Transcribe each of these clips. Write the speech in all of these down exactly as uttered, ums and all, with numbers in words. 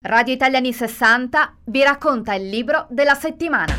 Radio Italia anni sessanta vi racconta il libro della settimana.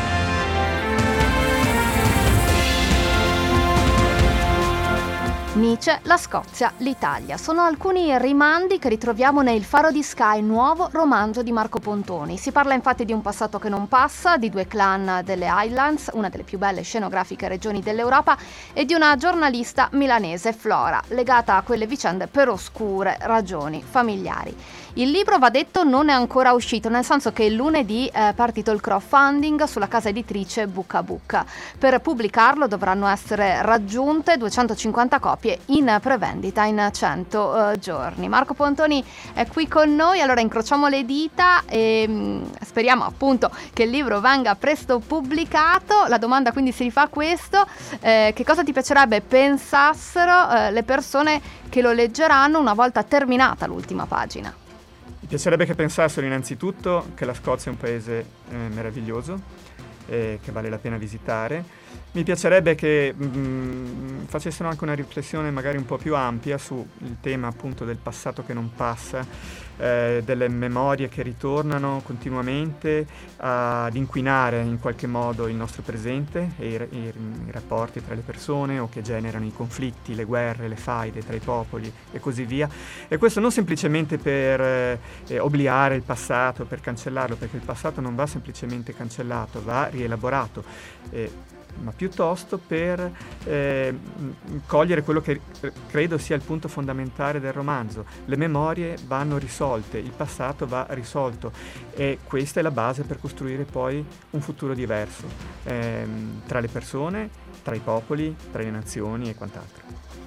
Nietzsche, la Scozia, l'Italia. Sono alcuni rimandi che ritroviamo nel Faro di Sky, nuovo romanzo di Marco Pontoni. Si parla infatti di un passato che non passa, di due clan delle Highlands, una delle più belle scenografiche regioni dell'Europa, e di una giornalista milanese, Flora, legata a quelle vicende per oscure ragioni familiari. Il libro, va detto, non è ancora uscito, nel senso che lunedì è partito il crowdfunding sulla casa editrice Bucca Bucca. Per pubblicarlo dovranno essere raggiunte duecentocinquanta copie in prevendita in cento uh, giorni. Marco Pontoni è qui con noi, allora incrociamo le dita e mh, speriamo appunto che il libro venga presto pubblicato. La domanda quindi si rifà a questo: eh, che cosa ti piacerebbe pensassero eh, le persone che lo leggeranno una volta terminata l'ultima pagina? Mi piacerebbe che pensassero innanzitutto che la Scozia è un paese eh, meraviglioso, eh, che vale la pena visitare. Mi piacerebbe che mh, facessero anche una riflessione magari un po' più ampia sul tema appunto del passato che non passa, eh, delle memorie che ritornano continuamente ad inquinare in qualche modo il nostro presente e i, i, i rapporti tra le persone, o che generano i conflitti, le guerre, le faide tra i popoli e così via. E questo non semplicemente per eh, obliare il passato, per cancellarlo, perché il passato non va semplicemente cancellato, va rielaborato. Eh, ma piuttosto per eh, cogliere quello che credo sia il punto fondamentale del romanzo. Le memorie vanno risolte, il passato va risolto, e questa è la base per costruire poi un futuro diverso ehm, tra le persone, tra i popoli, tra le nazioni e quant'altro.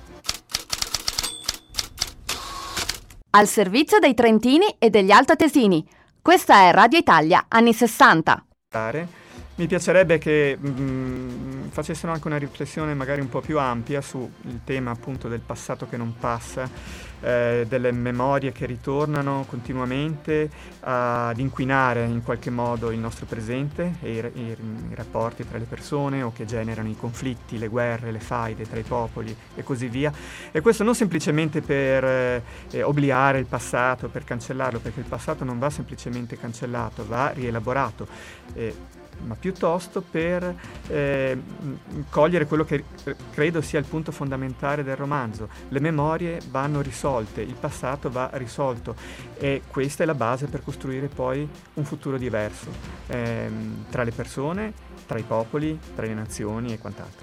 Al servizio dei trentini e degli altoatesini. Questa è Radio Italia anni sessanta. Mi piacerebbe che mh, facessero anche una riflessione magari un po' più ampia sul tema appunto del passato che non passa, eh, delle memorie che ritornano continuamente ad inquinare in qualche modo il nostro presente e i, i, i rapporti tra le persone, o che generano i conflitti, le guerre, le faide tra i popoli e così via. E questo non semplicemente per eh, obliare il passato, per cancellarlo, perché il passato non va semplicemente cancellato, va rielaborato. Eh, ma piuttosto per eh, cogliere quello che credo sia il punto fondamentale del romanzo. Le memorie vanno risolte, il passato va risolto, e questa è la base per costruire poi un futuro diverso ehm, tra le persone, tra i popoli, tra le nazioni e quant'altro.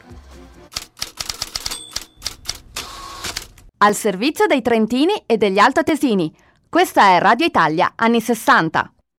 Al servizio dei trentini e degli altoatesini. Questa è Radio Italia anni sessanta.